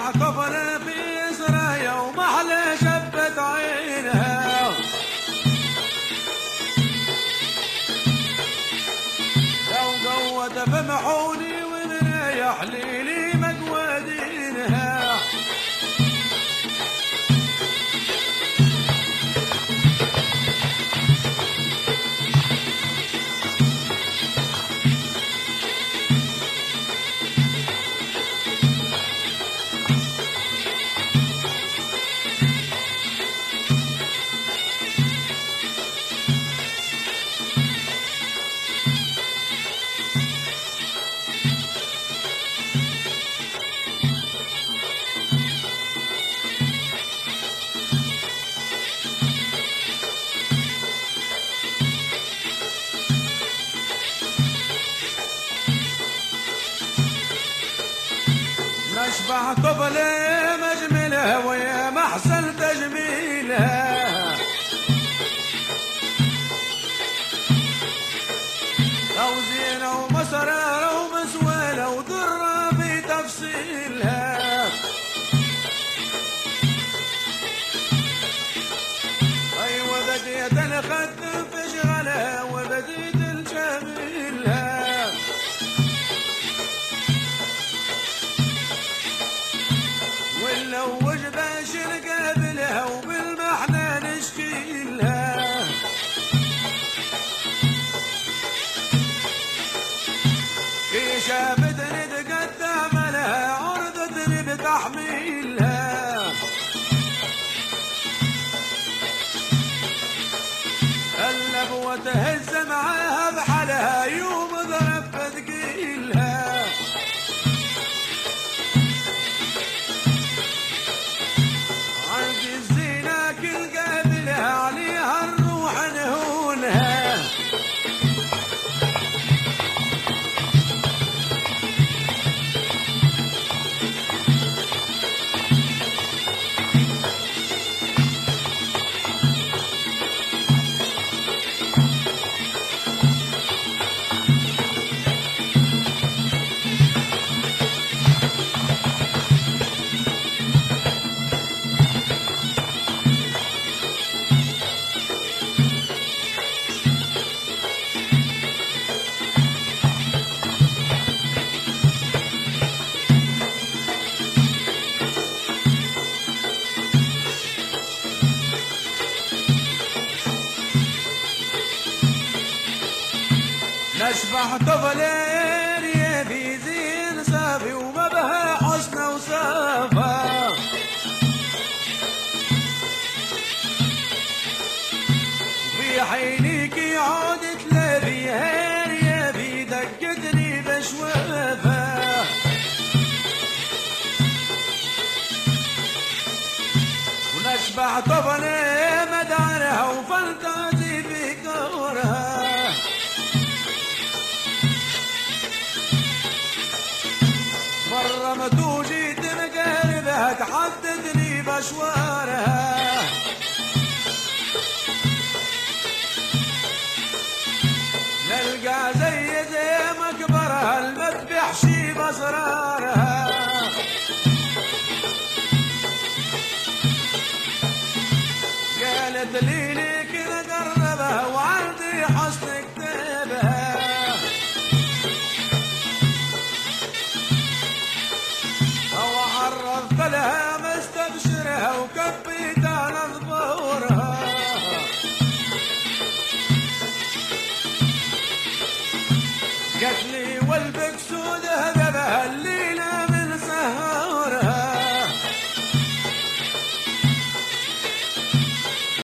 نشبع طفل في سرايا ومحلى شبت عينها، لو قوت فمحوني ونريح ليلي مقودينها. نشبع طفل مجملها ويا محسن تجميلها، لو زينة ومسرارة ومسوالة ودرة في تفصيلها. أيوة بديت الخد في شغلها وبديت الجميلها، ونلوج باشر قابلها وبالمحنى نشكيلها. كي شافتني تقدم لها عرضتني بتحميلها، قلب وتهز معاها بحالها يوم ضرب فتقيلها. عندي الزينة كل قابلها عليها الروح نهونها، نشبع طفل ريبي زين صافي وما بها حسن وصافا، في حينك يعود تلاقيها ريبي دقتني بشوافها. ونشبع طفل مدارها وفلتاتي في كورها، مرة ما توجي تنقربها تحددني بشوارها، نلقى زي مكبرها المذبح شي باسرارها. قالت لي ليك نقربها وعندي حسن كتابها، عرفت لها مستبشرها وكبيت على ظهورها. قالت لي والبكس